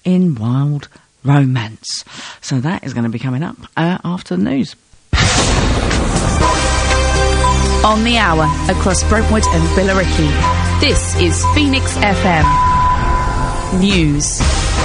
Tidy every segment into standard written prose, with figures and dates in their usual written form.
in Wild Romance. So that is going to be coming up after the news. On the hour, across Brentwood and Billericay, this is Phoenix FM News.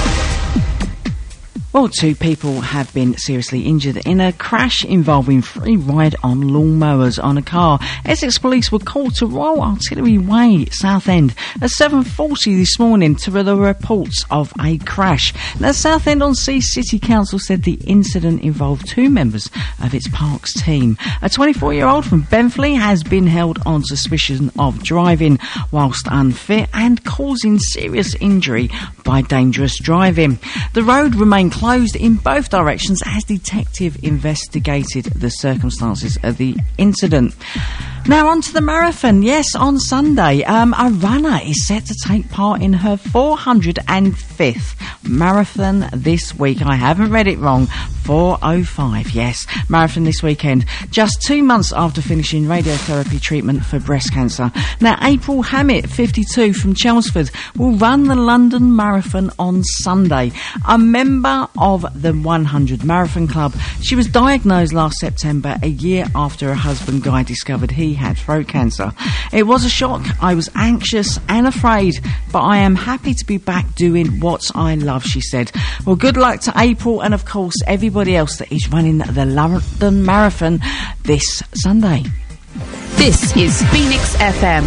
Well, 2 people have been seriously injured in a crash involving 3 ride-on lawnmowers on a car. Essex Police were called to Royal Artillery Way, Southend, at 7:40 this morning to the reports of a crash. Now, Southend-on-Sea City Council said the incident involved 2 members of its parks team. A 24-year-old from Benfleet has been held on suspicion of driving whilst unfit and causing serious injury by dangerous driving. The road remained closed in both directions as detective investigated the circumstances of the incident. Now on to the marathon. Yes, on Sunday, a runner is set to take part in her 405th marathon this week. I haven't read it wrong. 405, yes. Marathon this weekend, just 2 months after finishing radiotherapy treatment for breast cancer. Now, April Hammett, 52, from Chelmsford, will run the London Marathon on Sunday. A member of the 100 Marathon Club, she was diagnosed last September, a year after her husband Guy discovered he had throat cancer. It was a shock. I was anxious and afraid, but I am happy to be back doing what I love, she said. Well, good luck to April and, of course, everybody else that is running the London Marathon this Sunday. This is Phoenix FM.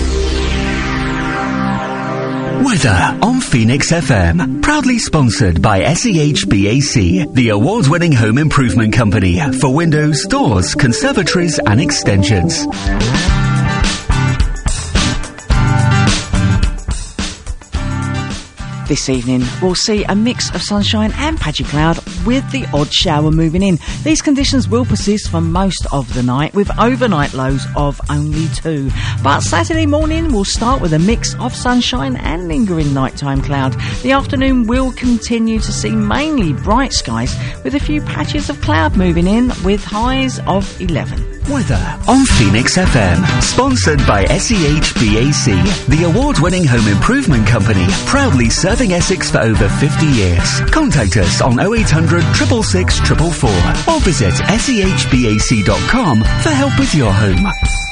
Weather on Phoenix FM. Proudly sponsored by SEHBAC, the award-winning home improvement company for windows, doors, conservatories and extensions. This evening, we'll see a mix of sunshine and patchy cloud with the odd shower moving in. These conditions will persist for most of the night with overnight lows of only 2. But Saturday morning will start with a mix of sunshine and lingering nighttime cloud. The afternoon will continue to see mainly bright skies with a few patches of cloud moving in with highs of 11. Weather on Phoenix FM. Sponsored by SEHBAC, the award-winning home improvement company, proudly serving Essex for over 50 years. Contact us on 0800 666 444 or visit sehbac.com for help with your home.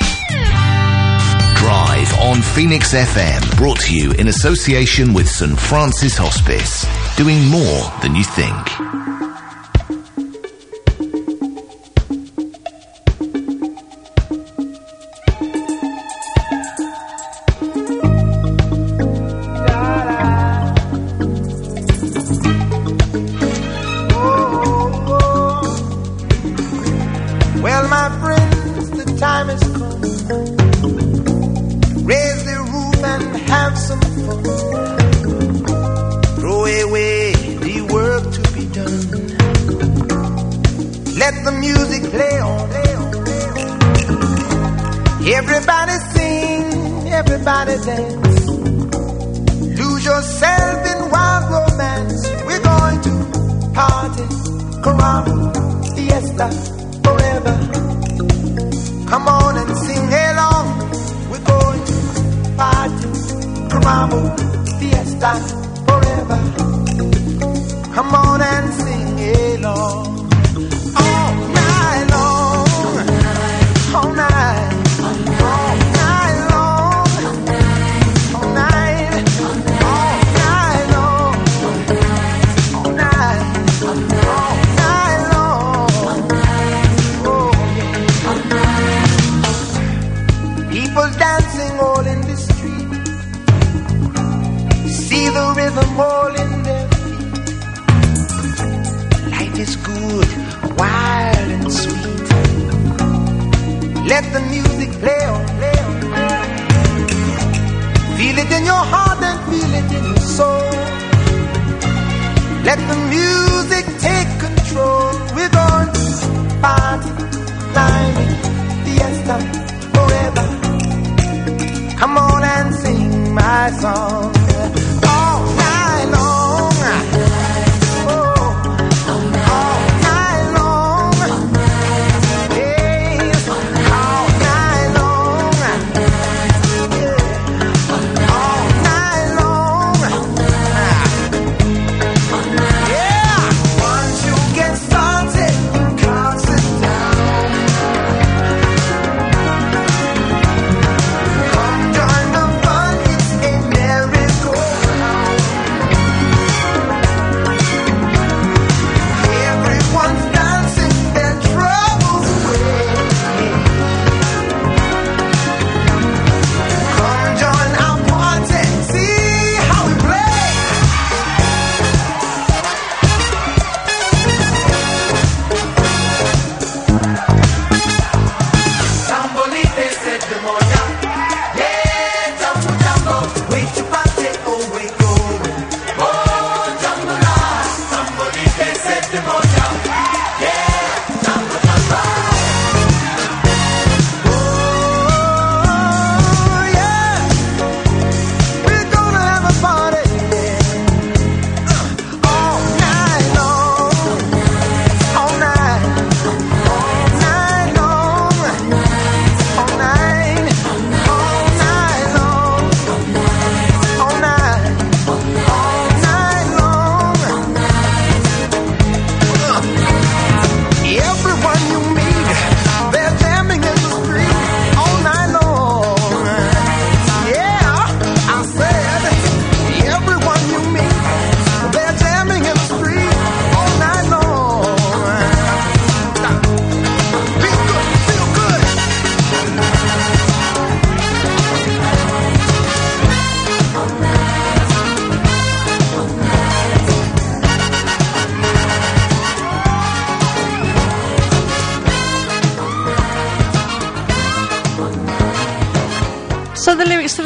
Drive on Phoenix FM, brought to you in association with St Francis Hospice, doing more than you think.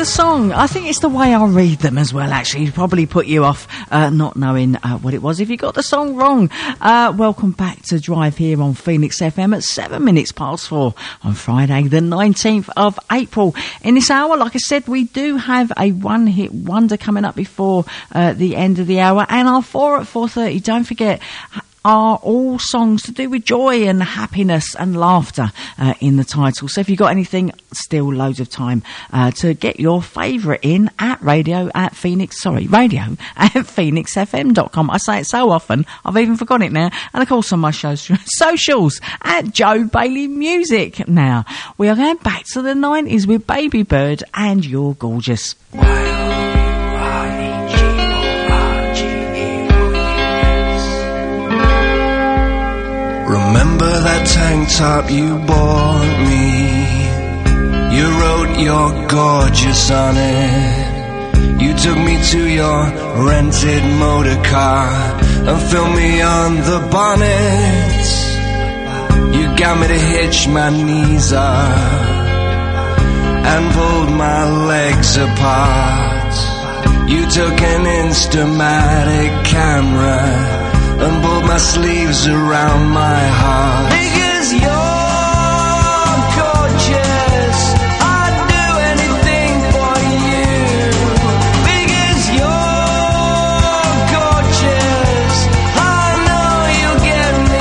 song. I think it's the way I read them as well, actually. It'd probably put you off not knowing what it was if you got the song wrong. Welcome back to Drive here on Phoenix FM at 7 minutes past 4 on Friday the 19th of April. In this hour, like I said, we do have a one-hit wonder coming up before the end of the hour, and our 4 at 4:30, don't forget, are all songs to do with joy and happiness and laughter in the title. So if you've got anything, still loads of time to get your favourite in at radio at phoenixfm.com. I say it so often, I've even forgotten it now. And of course on my socials at Joe Bailey Music. Now, we are going back to the 90s with Baby Bird and You're Gorgeous. Remember that tank top you bought me? You wrote you're gorgeous on it. You took me to your rented motor car and filmed me on the bonnet. You got me to hitch my knees up and pulled my legs apart. You took an Instamatic camera and pulled my sleeves around my heart. Because you're gorgeous, I'd do anything for you. Because you're gorgeous, I know you'll get me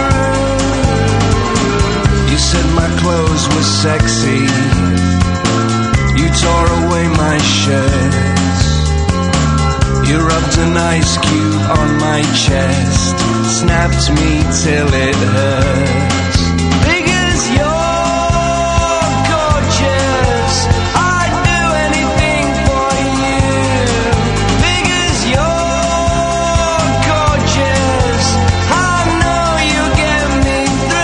through. You said my clothes were sexy. You tore away my shirt. You rubbed an ice cube on my chest, snapped me till it hurts. Because you're gorgeous, I'd do anything for you. Because you're gorgeous, I know you'll get me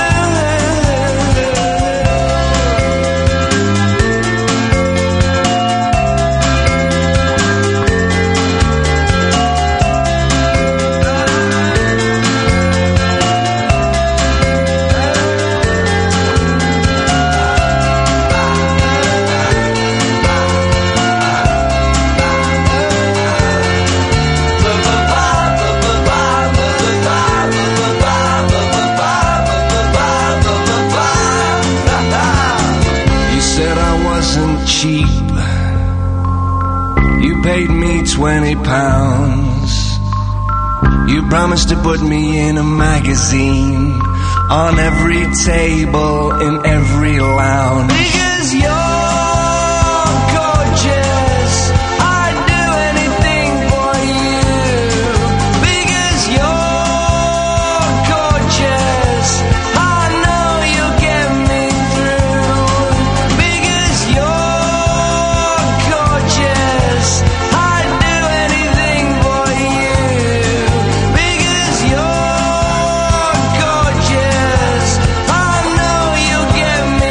cheap. You paid me £20. You promised to put me in a magazine on every table in every lounge. Because you're gorgeous, I'd do anything for you. Because you're gorgeous, I know you'll get me through. Because you're gorgeous, I'd do anything for you. Because you're gorgeous, I know you'll get me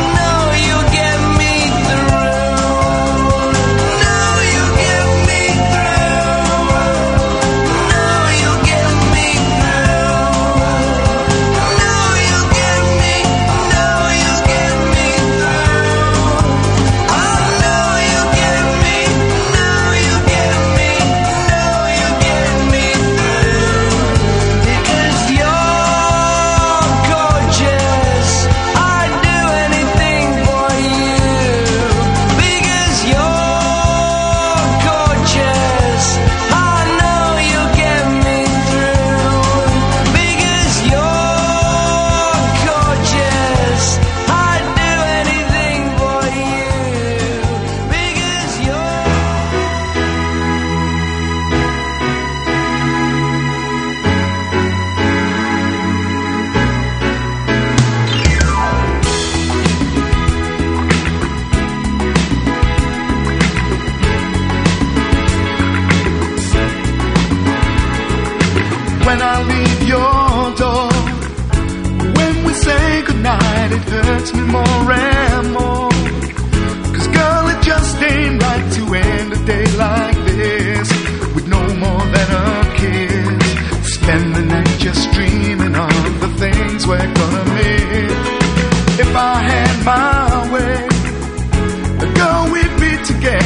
hurts me more and more. 'Cause girl, it just ain't right to end a day like this with no more than a kiss. Spend the night just dreaming of the things we're gonna miss. If I had my way, girl, we'd be together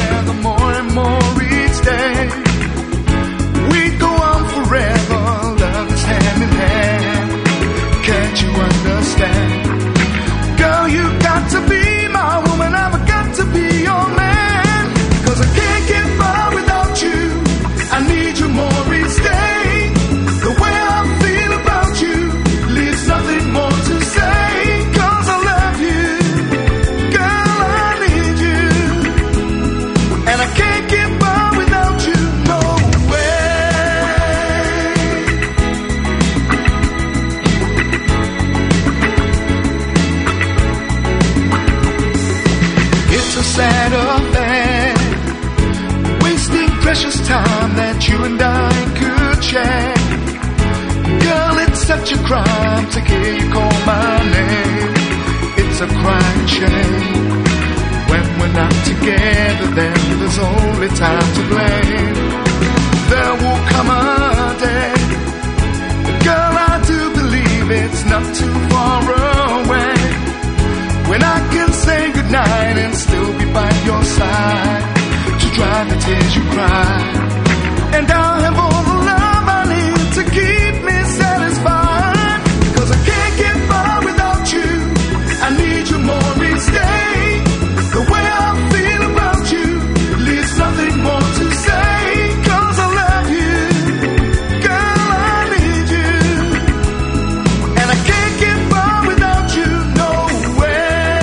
precious time that you and I could share. Girl, it's such a crime to hear you call my name. It's a crying shame. When we're not together, then there's only time to blame. There will come a day, girl, I do believe it's not too far away, when I can say goodnight and still be by your side, to dry the tears you cry. And I'll have all the love I need to keep me satisfied, 'cause I can't get by without you. I need you more each day. The way I feel about you leaves nothing more to say, 'cause I love you, girl, I need you, and I can't get by without you, no way.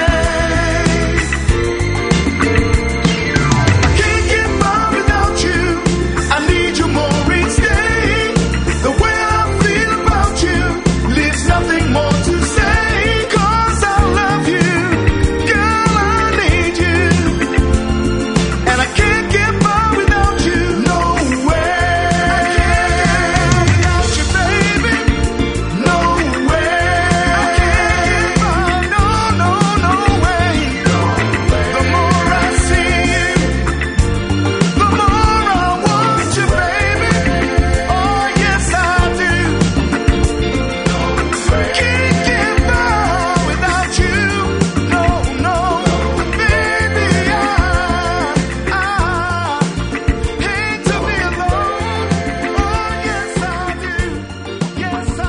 I can't get by without you. I need you more each day. The way I feel about you leaves nothing more to say, 'cause I love you, girl, I need you, and I can't get by without you, no way. I can't get by without you, baby, no way. I can't get by, no, no, no way. The more I see you, the more I want you, baby. Oh, yes, I do. Can't get by without you, no, no, baby. I hate to be alone. Oh, yes, I do. Yes, I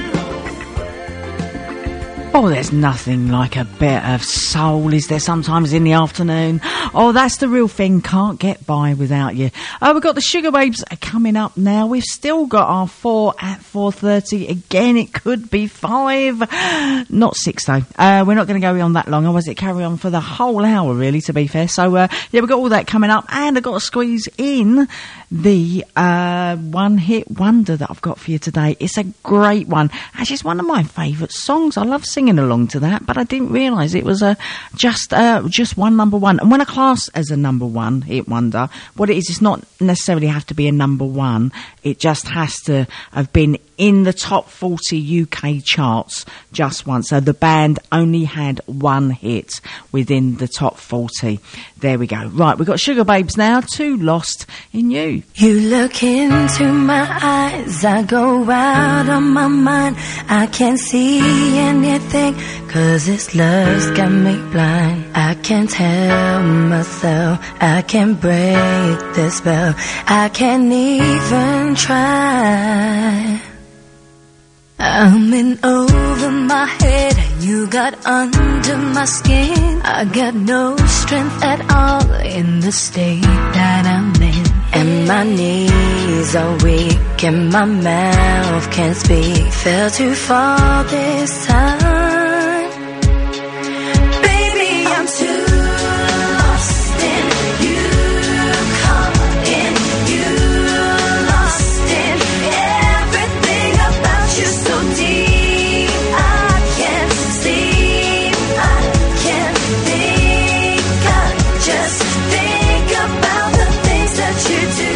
do. Oh, there's nothing like a bit of soul, is there, sometimes in the afternoon? Oh, that's the real thing. Can't get by without you. We've got the Sugar Babes coming up now. We've still got our 4 at 4:30. Again, it could be 5. Not 6, though. We're not going to go on that long. Otherwise, it carry on for the whole hour, really, to be fair. So, yeah, we've got all that coming up. And I've got to squeeze in the one-hit wonder that I've got for you today. It's a great one. Actually, it's one of my favourite songs. I love singing along to that, but I didn't realise it was just one number one. And when I class as a number one hit wonder, what it is, it's not necessarily have to be a number one. It just has to have been in the top 40 UK charts just once. So the band only had one hit within the top 40. There we go. Right, we've got Sugar Babes now, Too Lost in You. You look into my eyes, I go out on my mind. I can't see anything, 'cause this love's got me blind. I can't help myself, I can't break the spell, I can't even try. I'm in over my head, you got under my skin. I got no strength at all in the state that I'm in. And my knees are weak and my mouth can't speak. Fell too far this time. Baby, I'm too lost in you, caught in you, lost in everything about you so deep. I can't sleep, I can't think, I just think about the things that you do.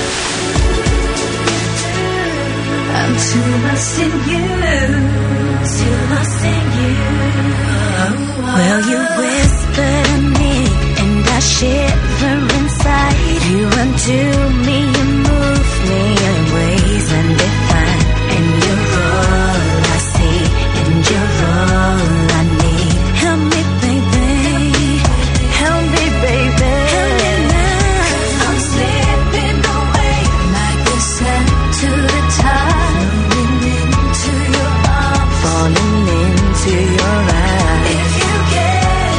I'm too lost in you, too lost in you. Well, you whisper to me and I shiver inside. You undo me, you move me in ways undefined. And you're all I see, and you're all I need. Help me, baby, help me, baby, help me now. I'm slipping away like the sand to the tide. Falling into your arms, falling into your eyes. If you get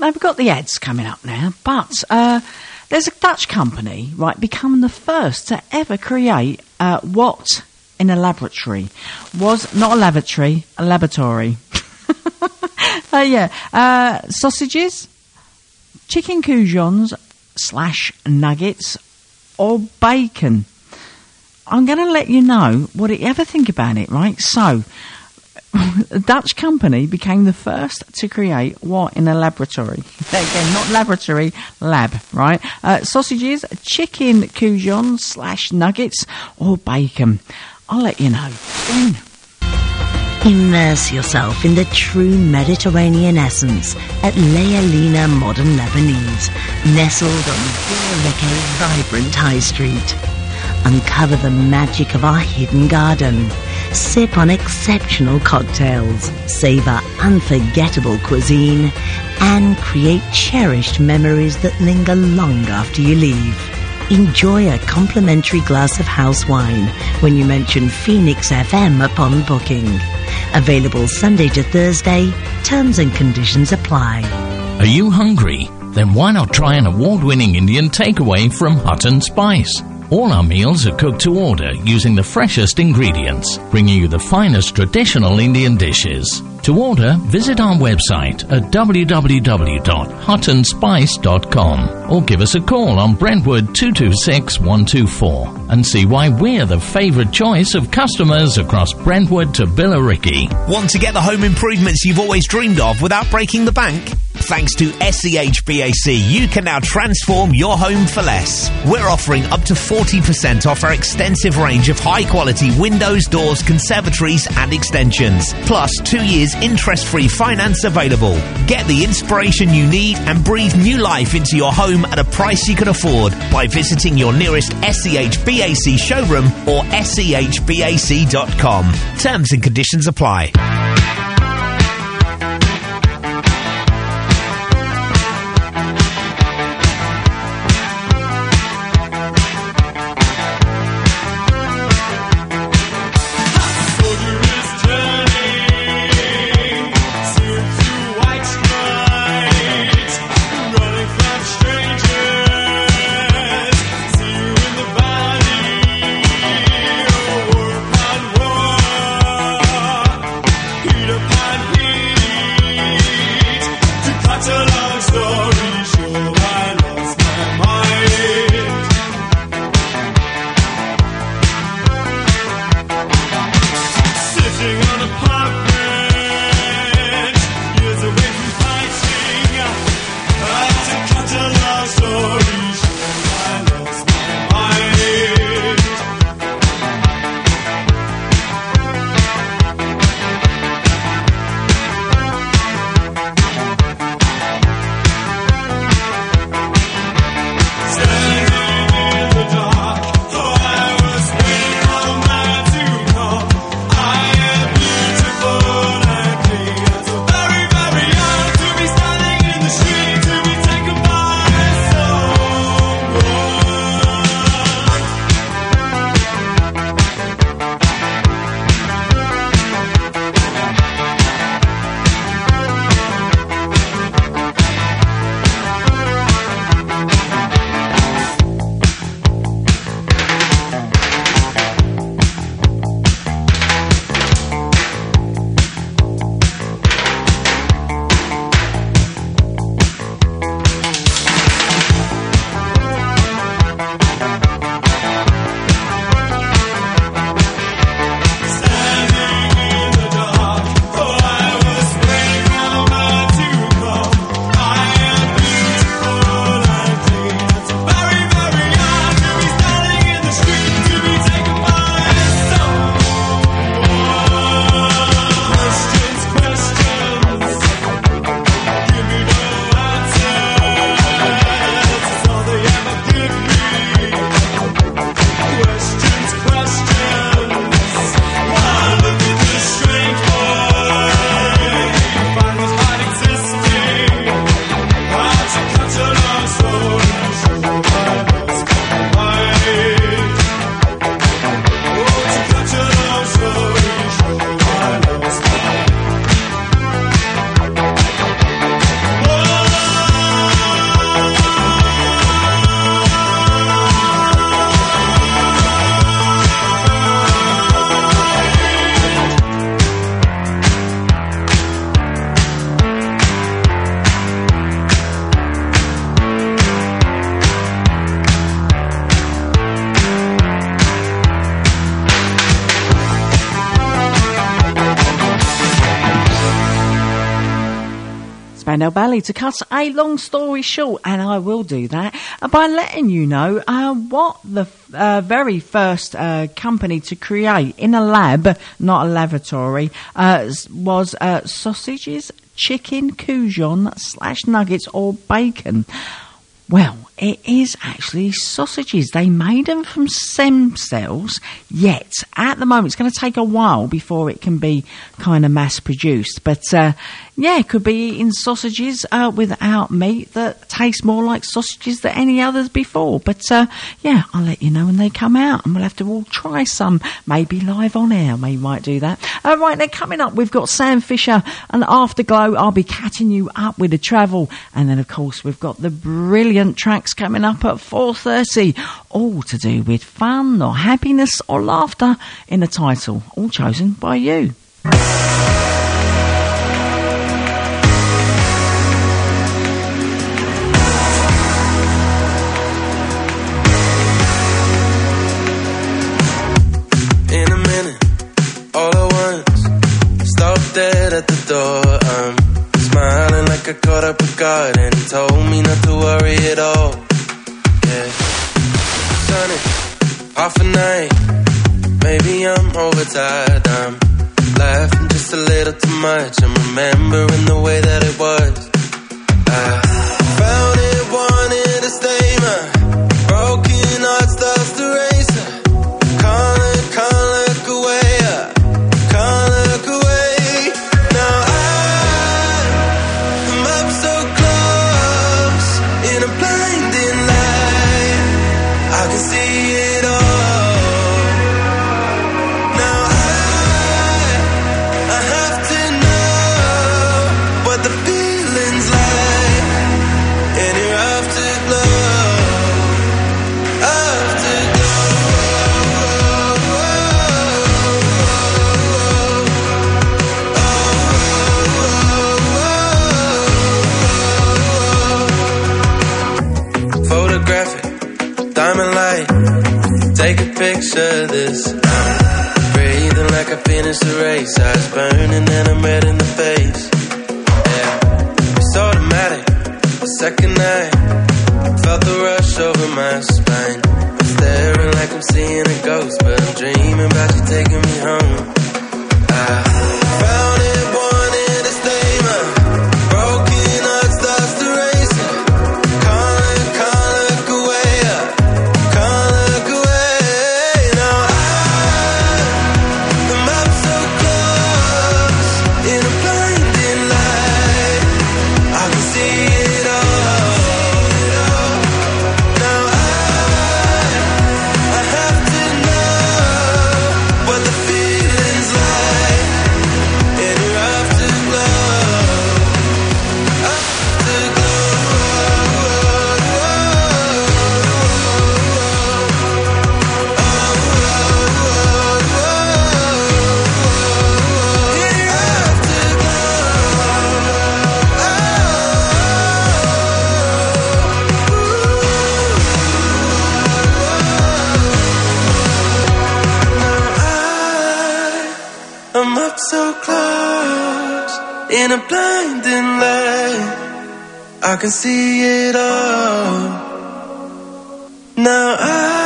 we've got the ads coming up now, but there's a Dutch company, right, becoming the first to ever create what in a laboratory was not a lavatory, a laboratory. Sausages, chicken coujons / nuggets, or bacon. I'm going to let you know what do you ever think about it, right? So, a Dutch company became the first to create what in a laboratory? Again, not laboratory, lab, right? Sausages, chicken coujons / nuggets, or bacon. I'll let you know. Immerse yourself in the true Mediterranean essence at Lealina Modern Lebanese, nestled on Billericay's vibrant high street. Uncover the magic of our hidden garden. Sip on exceptional cocktails, savor unforgettable cuisine, and create cherished memories that linger long after you leave. Enjoy a complimentary glass of house wine when you mention Phoenix FM upon booking. Available Sunday to Thursday. Terms and conditions apply. Are you hungry? Then why not try an award-winning Indian takeaway from Hut and Spice? All our meals are cooked to order using the freshest ingredients, bringing you the finest traditional Indian dishes. To order, visit our website at www.hutandspice.com or give us a call on Brentwood 226 124 and see why we're the favourite choice of customers across Brentwood to Billericay. Want to get the home improvements you've always dreamed of without breaking the bank? Thanks to SEHBAC, you can now transform your home for less. We're offering up to 40% off our extensive range of high-quality windows, doors, conservatories and extensions. Plus 2 years interest-free finance available. Get the inspiration you need and breathe new life into your home at a price you can afford by visiting your nearest SEHBAC showroom or SEHBAC.com. Terms and conditions apply. Lionel Bailey to cut a long story short, and I will do that by letting you know what the very first company to create in a lab, not a lavatory, was sausages, chicken, coujon / nuggets or bacon. Well, it is actually sausages. They made them from stem cells, yet at the moment it's going to take a while before it can be kind of mass produced. But it could be eating sausages without meat that taste more like sausages than any others before. But I'll let you know when they come out, and we'll have to all try some, maybe live on air. We might do that. Right, now coming up, we've got Sam Fisher and Afterglow. I'll be catching you up with the travel, and then of course we've got the brilliant tracks coming up at 4:30, all to do with fun or happiness or laughter in the title, all chosen by you. In a minute, all at once, stopped dead at the door. Smiling like I caught up with God, and he told me not to worry at all. Yeah, sunny, half a night, maybe I'm overtired. I'm laughing just a little too much, I'm remembering the way that it was. I found it, wanted to stay, my broken heart starts to race. Can't look away, can't look away. Now I'm up so close, in a blinding light, I can see it all. Now I have to know what the feeling's like, and you're afterglow, afterglow. Photographic, diamond light, take a picture of this. I'm breathing like I finished the race, eyes burning and I'm red in the face. Yeah, it's automatic, the second night, felt the rush over my spine. I'm staring like I'm seeing a ghost, but I'm dreaming about you taking me home. I found it, wanted to stay, my broken heart starts to race. Can't look away, can't look away. Now I'm up so close, in a blinding light, I can see it all. Now I have to know what the feeling's like, and you're afterglow, afterglow. I'm up so close, in a blinding light, I can see it all. Now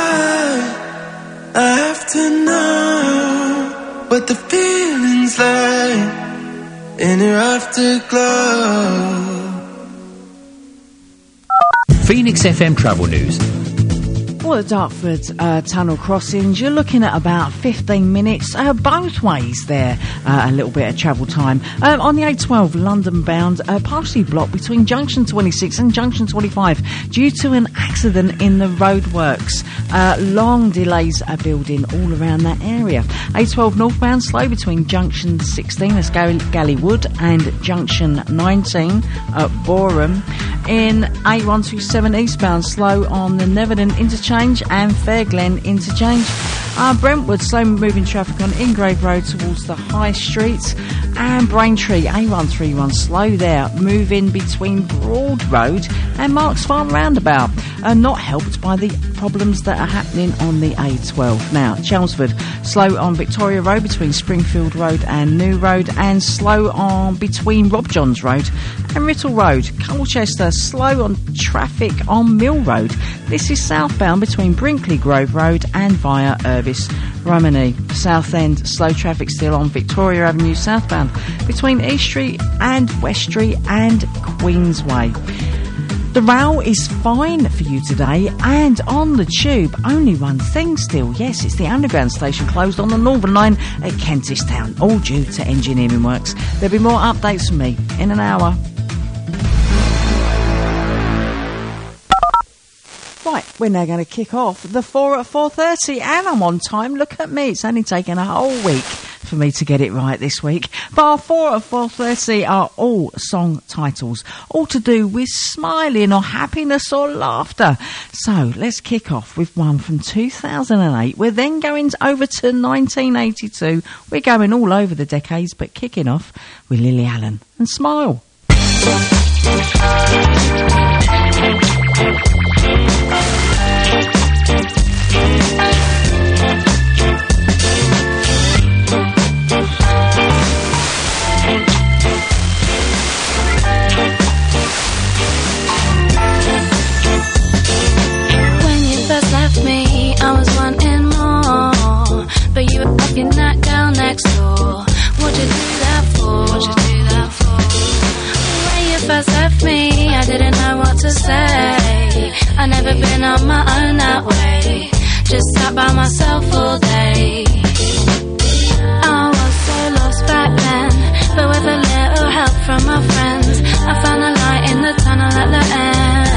I have to know what the feeling's like, in your afterglow. Phoenix FM Travel News. For the Dartford tunnel crossings, you're looking at about 15 minutes both ways there, a little bit of travel time. On the A12 London bound, partially blocked between junction 26 and junction 25 due to an accident in the roadworks. Long delays are building all around that area. A12 northbound slow between junction 16, that's Gallywood, and junction 19 at Boreham. In A127 eastbound slow on the Netherden interchange and Fairglen interchange. Brentwood slow moving traffic on Ingrave Road towards the High Street, and Braintree A131 slow there moving between Broad Road and Marks Farm roundabout. not helped by the problems that are happening on the A12. Now, Chelmsford, slow on Victoria Road between Springfield Road and New Road, and slow on between Rob Johns Road and Riddle Road. Colchester, slow on traffic on Mill Road. This is southbound between Brinkley Grove Road and via Urbis Romany. Southend, slow traffic still on Victoria Avenue southbound between East Street and West Street and Queensway. The rail is fine for you today, and on the tube, only one thing still. Yes, it's the underground station closed on the Northern Line at Kentish Town, all due to engineering works. There'll be more updates from me in an hour. Right, we're now going to kick off the 4 at 4:30, and I'm on time. Look at me, it's only taken a whole week for me to get it right this week. But our 4 at 4:30 are all song titles, all to do with smiling or happiness or laughter. So let's kick off with one from 2008. We're then going over to 1982. We're going all over the decades, but kicking off with Lily Allen and Smile. I was wanting more, but you were fucking that girl next door. What'd you do that for? What'd you do that for? When you first left me, I didn't know what to say. I never been on my own that way, just sat by myself all day. I was so lost back then, but with a little help from my friends, I found a light in the tunnel at the end.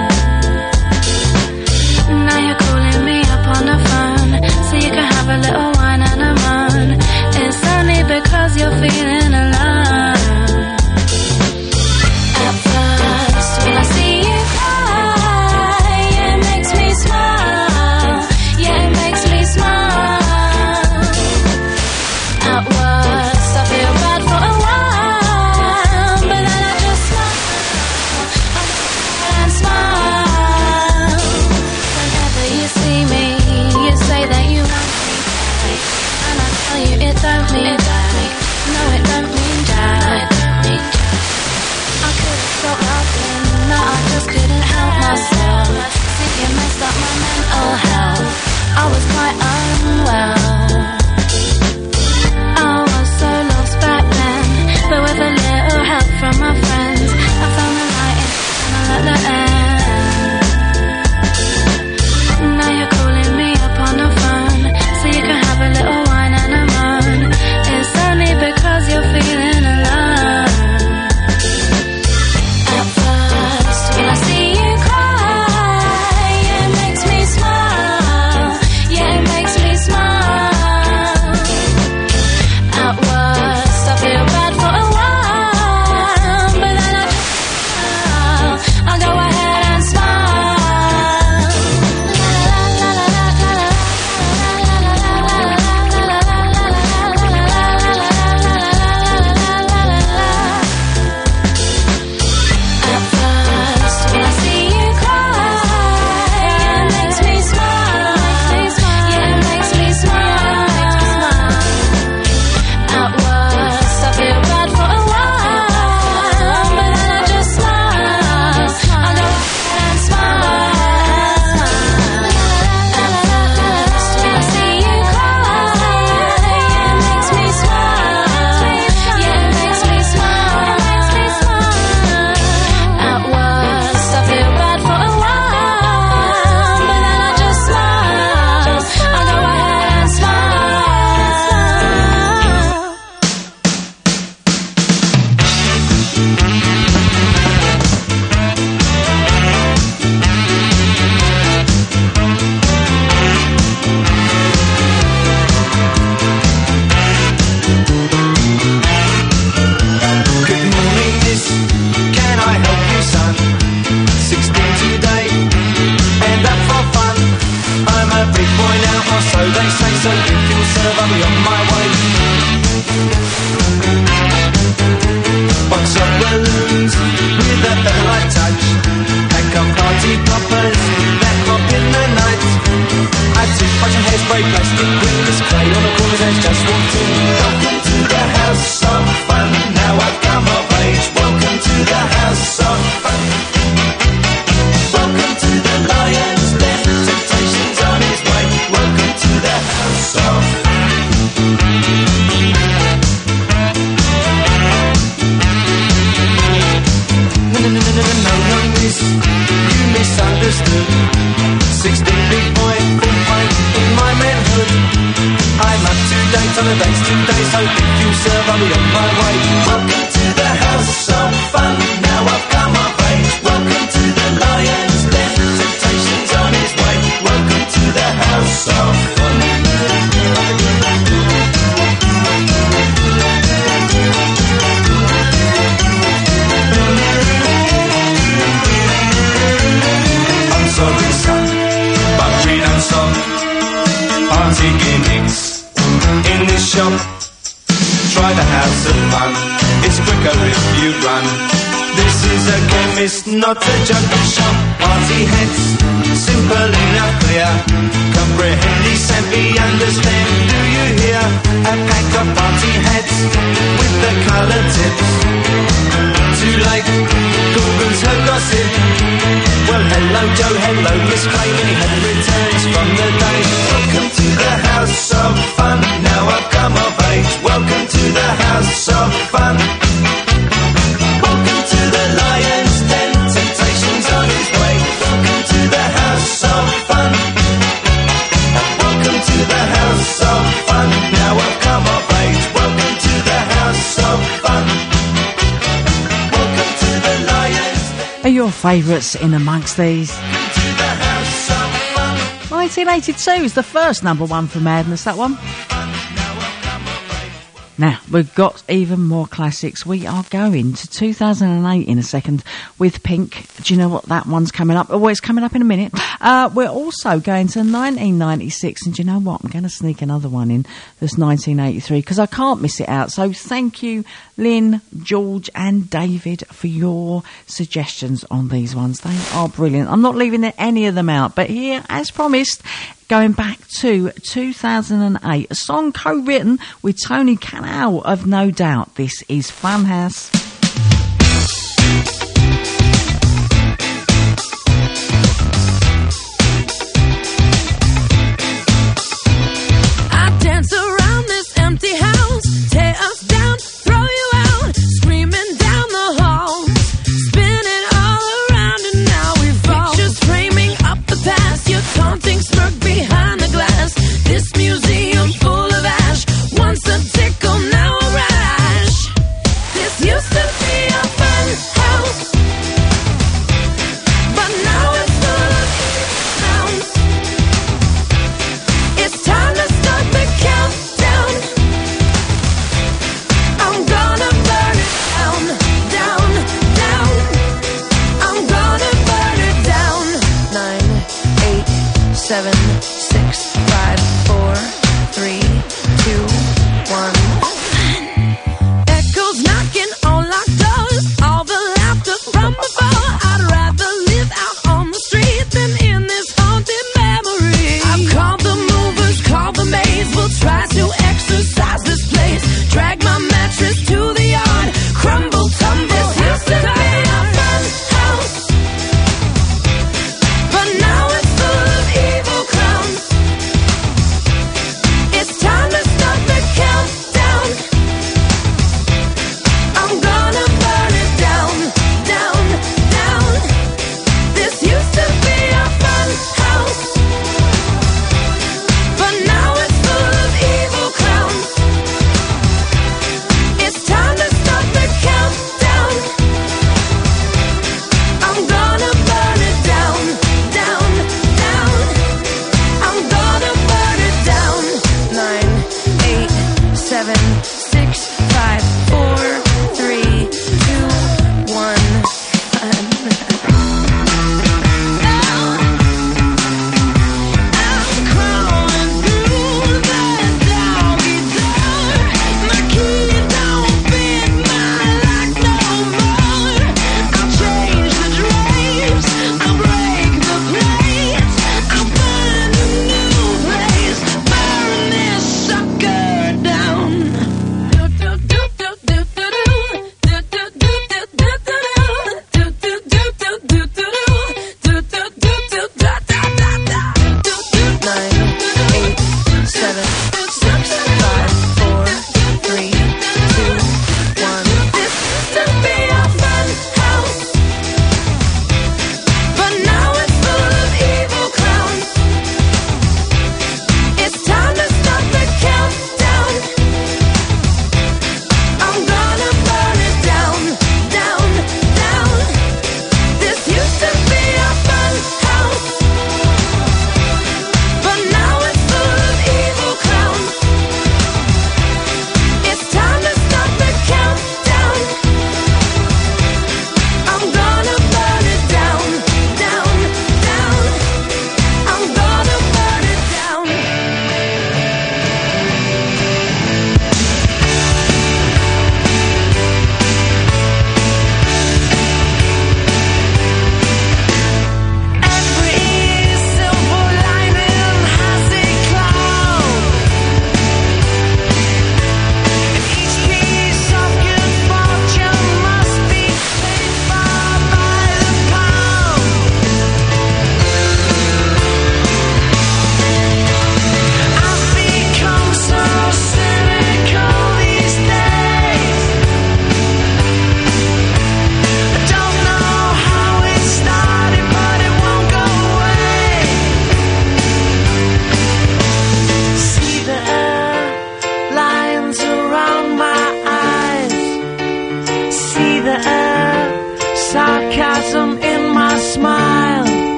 Now you're calling me up on the phone, so you can have a little wine and a moan. It's only because you're feeling alone. At first, when I see you cry, it makes me smile. Yeah, it makes me smile. At worst, I feel bad for a while, but then I just smile and smile. Whenever you see me, you say that you want me, and I tell you it don't mean that. No, it don't mean that. I couldn't stop laughing, no, I just couldn't help myself. Think you messed up my mental health. I was quite unwell. I was so lost back then, but with a little help from my friends, I found the light in the tunnel at the end. Now you're calling me up on the phone, so you can have a little wine and a moan. It's only because you're feeling alone. At first, when I see you cry, it makes me smile. Yeah, it makes me smile. At worst, I feel bad for a while, but then I just smile. I go ahead. on the dance today, so if you serve, I'll be on my way. Welcome to the house of fun, now I've come of age. Welcome to the lion's den, temptation's on his way. Welcome to the house of fun. I'm sorry, son, but we don't stop. Party gimmicks in this shop. Try the house of fun, it's quicker if you run. This is a chemist, not a jungle shop. Party heads, simple enough, clear. Comprehend, simply understand. Do you hear? A pack of party heads with the colour tips. Too late, Google's her gossip. Well, hello Joe, hello Miss Clay. Many had returns from the day. Welcome to the house of fun, now I've come of age. Welcome to the house of fun. Welcome to the lion's den, temptation's on his way. Welcome to the house of fun. Welcome to the house of fun, now I've come of age. Welcome to the house of fun. Welcome to the lion's den. Are your favourites in amongst these? 1982 is the first number one for Madness, that one. Now, we've got even more classics. We are going to 2008 in a second with Pink. Do you know what that one's coming up? Oh, it's coming up in a minute. We're also going to 1996. And do you know what? I'm going to sneak another one in. That's 1983 because I can't miss it out. So thank you, Lynn, George and David for your suggestions on these ones. They are brilliant. I'm not leaving any of them out. But here, as promised, going back to 2008, a song co-written with Tony Canal of No Doubt. This is Funhouse. I dance around this empty house, tear us down, throw you out, screaming down the hall, spinning all around and now we fall. Pictures framing up the past, your taunting smirk behind the glass. This museum full of ash, once a tickle, now a rash. This used to be a fun house, but now it's full of sounds. It's time to start the countdown. I'm gonna burn it down, down, down. I'm gonna burn it down. 9, 8, 7, 6, 5, 4, 3, 2, 1. Echoes knocking on locked doors, all the laughter from before. I'd rather live out on the street than in this haunted memory. I've called the movers, called the maids. We'll try to exercise this place. Drag my mattress to the yard, crumble, tumble. This used to be a fun house, but now it's full of evil clowns.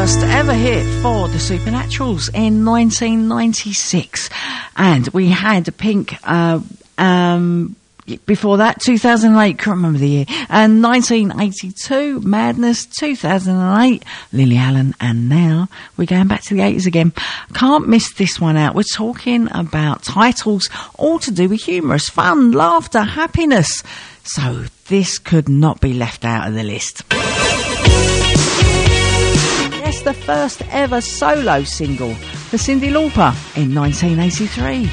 first ever hit for the Supernaturals in 1996. And we had Pink, before that, 2008, can't remember the year, and 1982, Madness, 2008, Lily Allen, and now we're going back to the 80s again. Can't miss this one out. We're talking about titles all to do with humorous fun, laughter, happiness. So this could not be left out of the list. Yes, the first ever solo single for Cyndi Lauper in 1983.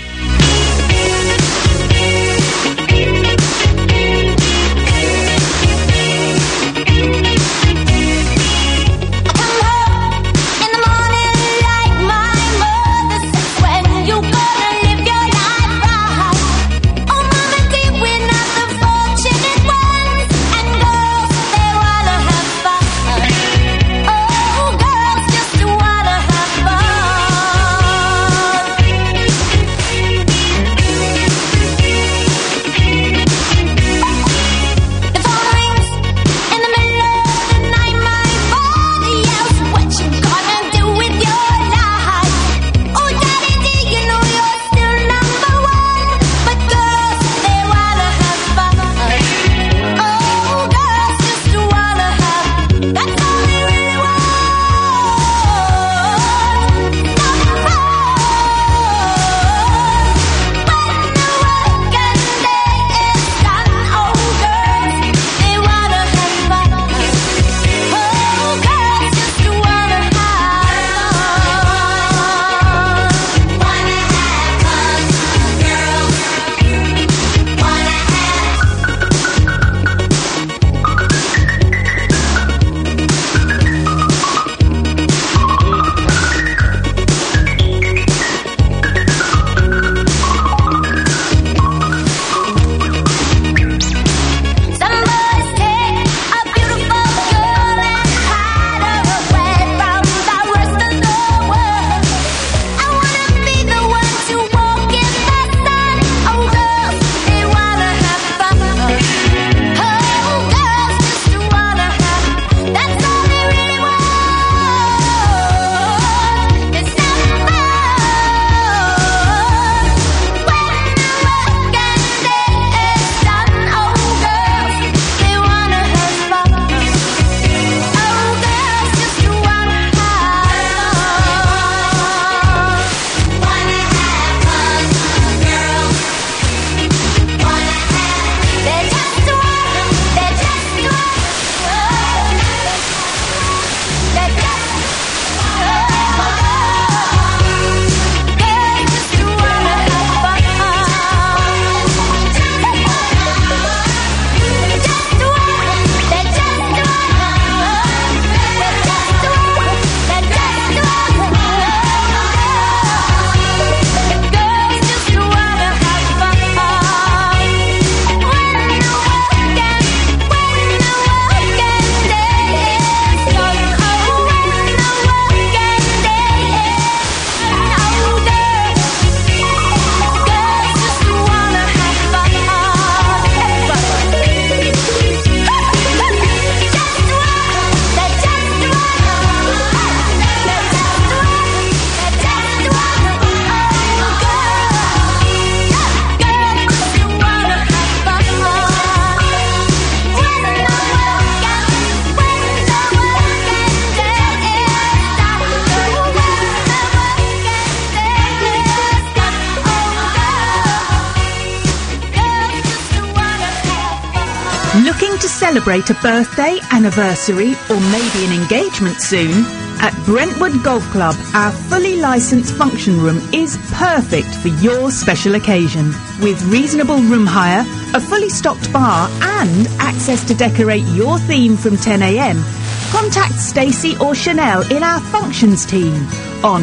Celebrate a birthday, anniversary, or maybe an engagement soon? At Brentwood Golf Club, our fully licensed function room is perfect for your special occasion. With reasonable room hire, a fully stocked bar, and access to decorate your theme from 10 a.m, contact Stacey or Chanel in our functions team on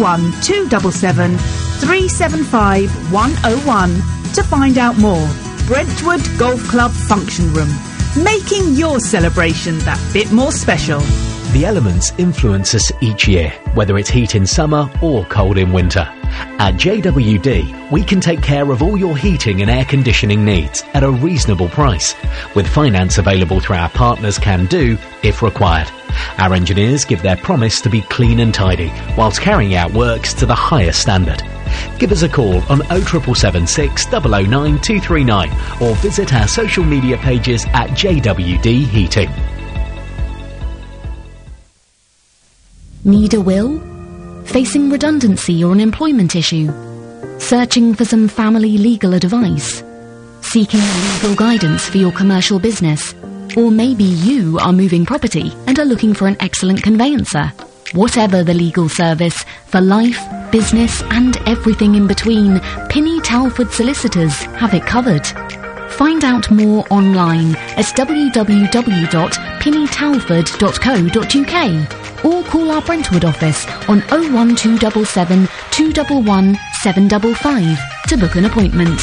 01277 375 101 to find out more. Brentwood Golf Club Function Room, making your celebration that bit more special. The elements influence us each year, whether it's heat in summer or cold in winter. At JWD, we can take care of all your heating and air conditioning needs at a reasonable price, with finance available through our partners Can Do if required. Our engineers give their promise to be clean and tidy, whilst carrying out works to the highest standard. Give us a call on 07776 009 239 or visit our social media pages at JWD Heating. Need a will? Facing redundancy or an employment issue? Searching for some family legal advice? Seeking legal guidance for your commercial business? Or maybe you are moving property and are looking for an excellent conveyancer. Whatever the legal service, for life, business and everything in between, Pinny Talford Solicitors have it covered. Find out more online at www.pinnytalford.co.uk or call our Brentwood office on 01277 211 755 to book an appointment.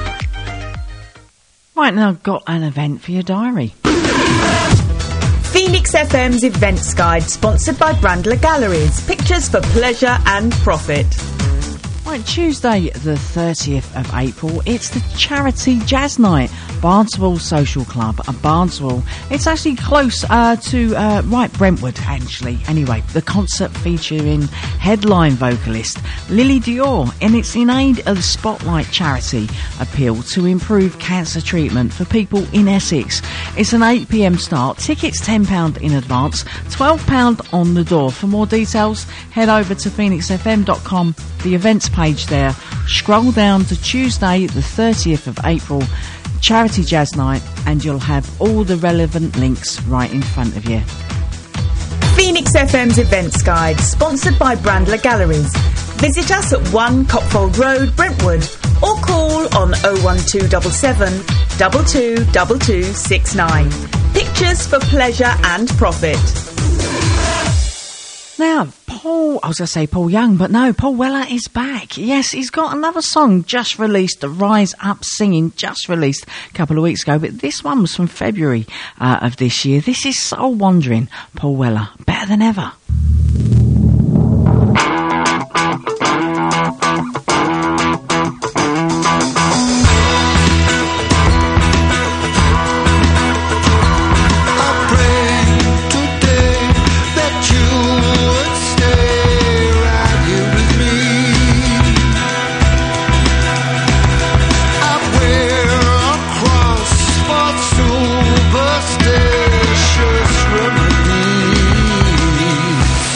Right, now I've got an event for your diary. Phoenix FM's Events Guide, sponsored by Brandler Galleries. Pictures for pleasure and profit. Right, Tuesday the 30th of April, it's the Charity Jazz Night, Barnstable Social Club, Barnstable. It's actually close to Brentwood, actually. Anyway, the concert featuring headline vocalist Lily Dior, and it's in aid of the Spotlight charity appeal to improve cancer treatment for people in Essex. It's an 8 p.m. start. Tickets £10 in advance, £12 on the door. For more details, head over to phoenixfm.com, the events page there. Scroll down to Tuesday the 30th of April, Charity Jazz Night, and you'll have all the relevant links right in front of you. Phoenix FM's Events Guide, sponsored by Brandler Galleries. Visit us at 1 Copfold Road, Brentwood, or call on 01277 222269. Pictures for pleasure and profit. Now, Paul Young, but no, Paul Weller is back. Yes, he's got another song just released, the Rise Up Singing, just released a couple of weeks ago, but this one was from February of this year. This is Soul Wandering, Paul Weller, better than ever. Superstitious remedy.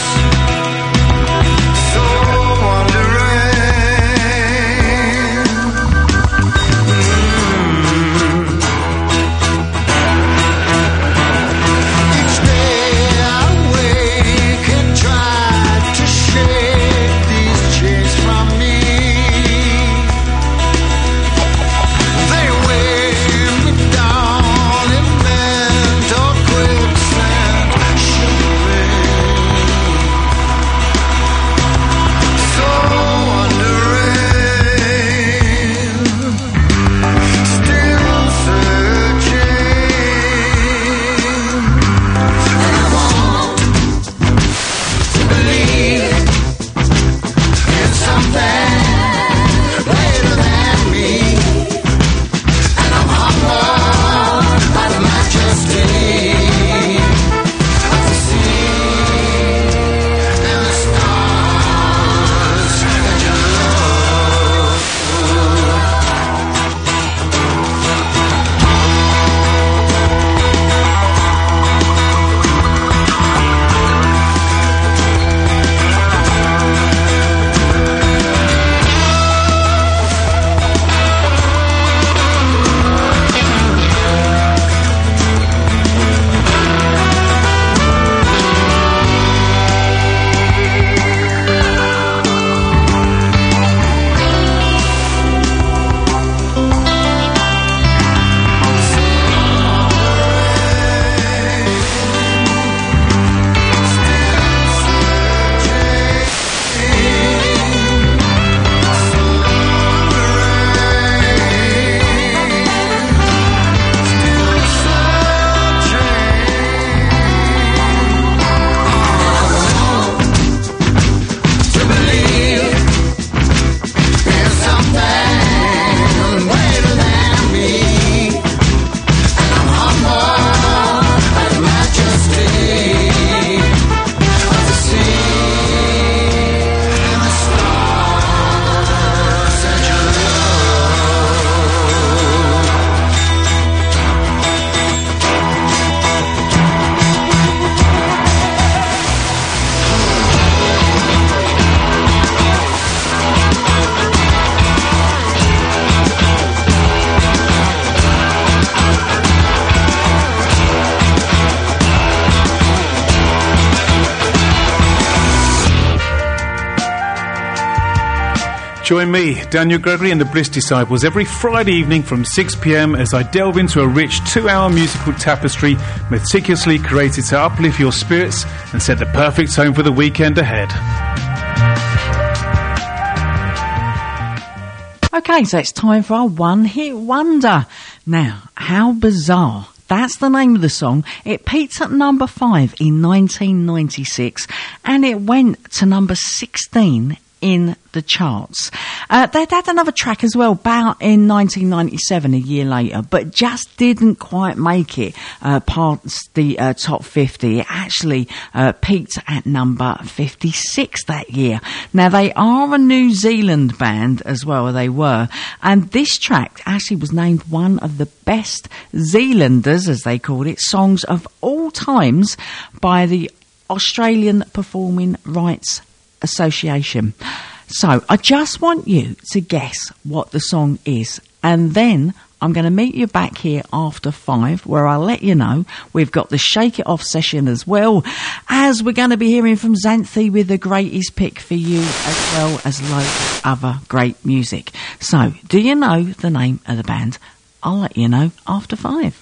Join me, Daniel Gregory and the Bliss Disciples, every Friday evening from 6 p.m. as I delve into a rich 2-hour musical tapestry meticulously created to uplift your spirits and set the perfect tone for the weekend ahead. Okay, so it's time for our one-hit wonder. Now, How Bizarre. That's the name of the song. It peaked at number 5 in 1996 and it went to number 16 in the charts. They'd had another track as well, about in 1997, a year later, but just didn't quite make it past the top 50. It actually peaked at number 56 that year. Now, they are a New Zealand band as well, they were, and this track actually was named one of the best Zealanders, as they called it, songs of all times by the Australian Performing Rights Association. So I just want you to guess what the song is, and then I'm going to meet you back here after 5 where I'll let you know. We've got the Shake It Off session as well, as we're going to be hearing from Xanthi with the greatest pick for you, as well as loads of other great music. So do you know the name of the band? I'll let you know after 5.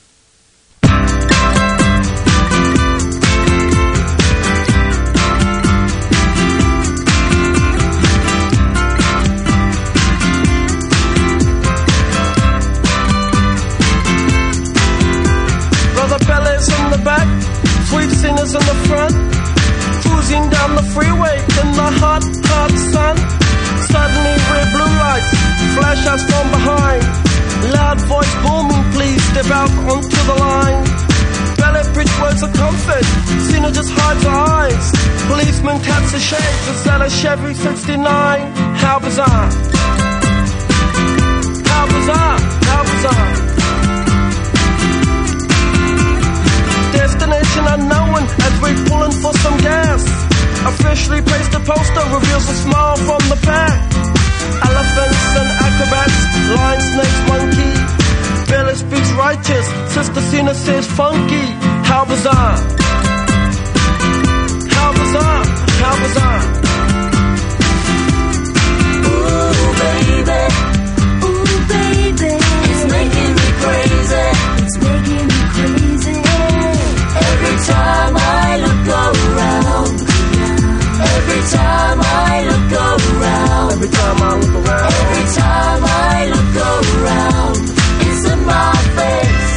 Back, sweet singers in the front, cruising down the freeway in the hot, hot sun. Suddenly red blue lights flash us from behind. Loud voice booming, please step out onto the line. Ballet bridge words of comfort, Cena just hides her eyes. Policeman taps his shades, it's at a Chevy 69. How bizarre, how bizarre, how bizarre. Destination unknown as we're pulling for some gas. Officially placed a poster reveals a smile from the pack. Elephants and acrobats, lion, snakes, monkey. Bella speaks righteous, Sister Cena says funky. How bizarre, how bizarre, how bizarre. Ooh baby, it's making me crazy, it's making me crazy. Every time I look around, every time I look around, every time I look around, every time I look around, it's in my face.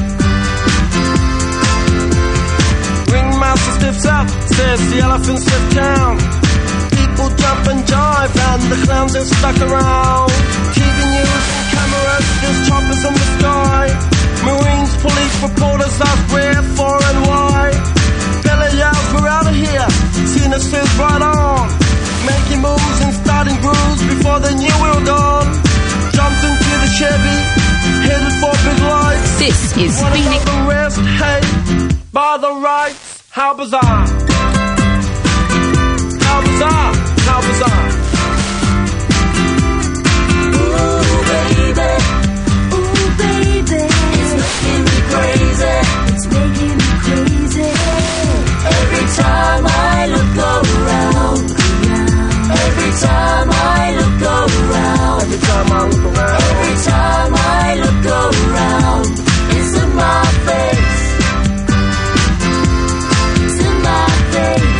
Ringmaster stiffs up, says the elephants sit down. People jump and jive and the clowns are stuck around. TV news and cameras, there's choppers in the sky. Marines, police, reporters ask where, for and why. Bella yells, we're out of here. Cena says right on. Making moves and starting grooves before they knew we were gone. Jumped into the Chevy, headed for big lights. This is Phoenix. The rest, hey, by the rights. How bizarre. How bizarre, how bizarre. Ooh baby, it's making me crazy, it's making me crazy. Every time I look around, every time I look around, every time I look around, every time I look around, it's in my face, it's in my face.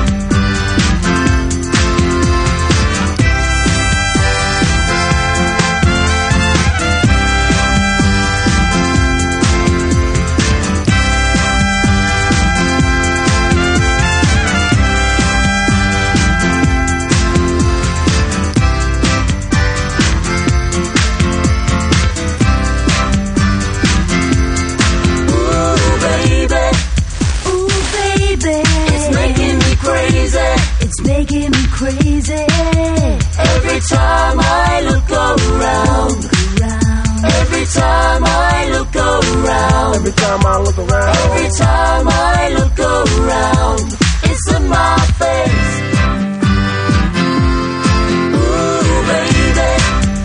It's making me crazy. Every time I look around, every time I look around, every time I look around, every time I look around, it's in my face. Ooh baby,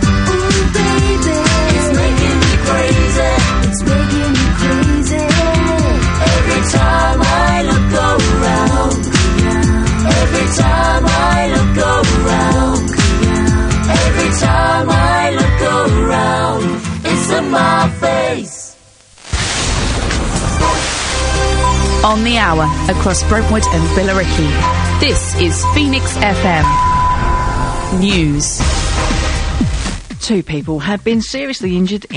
it's making me crazy, it's making me crazy. Every time I look around, every time I look around, every On the hour, across Brentwood and Billericay. This is Phoenix FM. News. 2 people have been seriously injured